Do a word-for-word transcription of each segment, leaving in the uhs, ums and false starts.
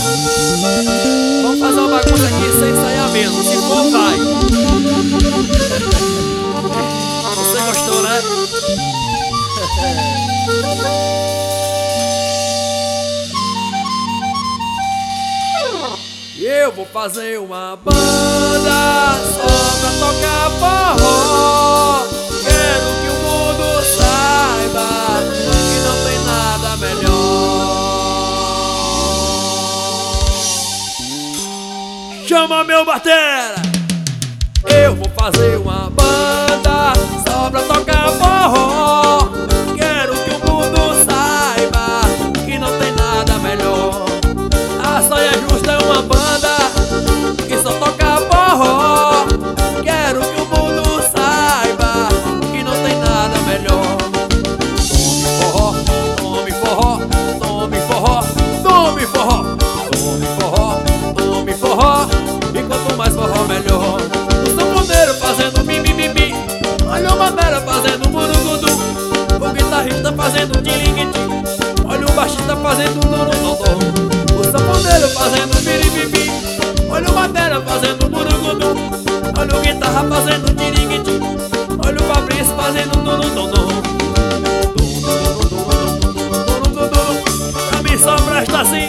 Vamos fazer uma bagunça aqui sem ensaiar mesmo. Se for, vai. Você gostou, né? Eu vou fazer uma banda só pra tocar forró. Quero que o mundo saiba que não tem nada melhor. Chama meu batera! Eu vou fazer uma banda só pra tocar forró. Quero que o mundo saiba que não tem nada melhor. A Saia Justa é uma banda que só toca forró. Quero que o mundo saiba que não tem nada melhor. Tome forró, tome forró, tome forró, tome forró, tome forró, tome forró. E quanto mais forró melhor. O sanfoneiro fazendo mimimi, olha o madeira fazendo murugudu, o guitarrista fazendo tilinguitim, olha o baixista fazendo dodododô. O sanfoneiro fazendo biribibi, olha o batera fazendo murugudu, olha o guitarra fazendo tiringuitim, olha o Fabrício fazendo dodododô. Pra mim só presta assim.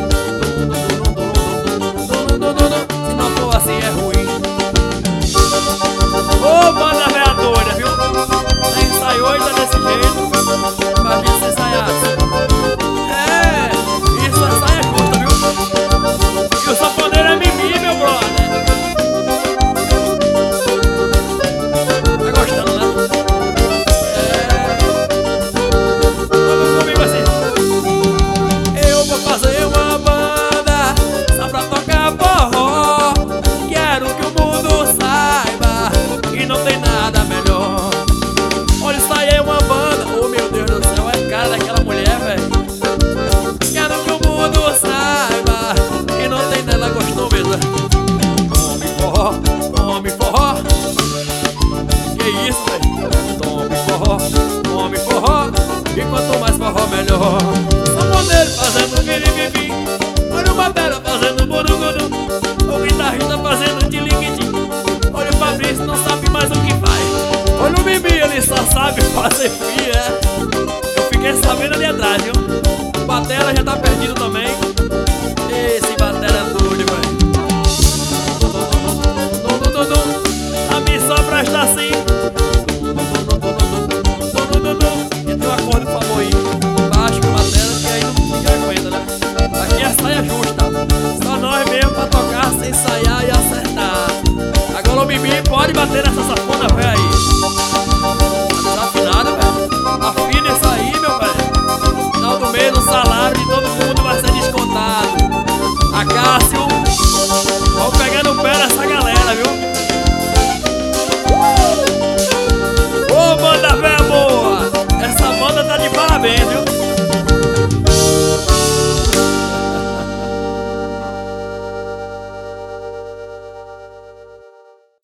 Se não for assim é ruim. Ô banda velha doida, viu? Nem ensaiou e tá desse jeito. Imagina se ensaiasse. É, isso é saia justa, viu? E o sanfoneiro é mimi, meu brother. Tá gostando, né? É. Vamos comigo assim. Eu vou fazer uma banda só pra tocar forró. Quero que o mundo saiba que não tem nada melhor. Olha, isso aí é uma banda. Oh, meu Deus do céu, é cara daquela mulher, velho. Quero que o mundo saiba que não tem nela, gostou mesmo. Tome forró, tome forró. Que isso, velho? Tome forró, tome forró. E quanto mais forró, melhor. Sanfoneiro fazendo biribibi, olha o batera fazendo burugudu, o guitarrista fazendo tilinguitim, olha o Fabrício não sabe mais o que faz. Olha o Bibi, ele só sabe fazer fia. Eu fiquei sabendo ali atrás, viu? O batera já tá perdido também. Esse batera é doido, velho. A mim só presta assim. E tem um acorde pra moir baixo com batera, que aí não ninguém aguenta, né? Aqui é saia justa. Só nós mesmo pra tocar sem ensaiar e acertar. Agora o Bibi pode bater nessa safona, velho aí. Desafinado, velho. Afina isso aí, meu velho. Final do mês o salário de todo mundo vai ser descontado. A Cássio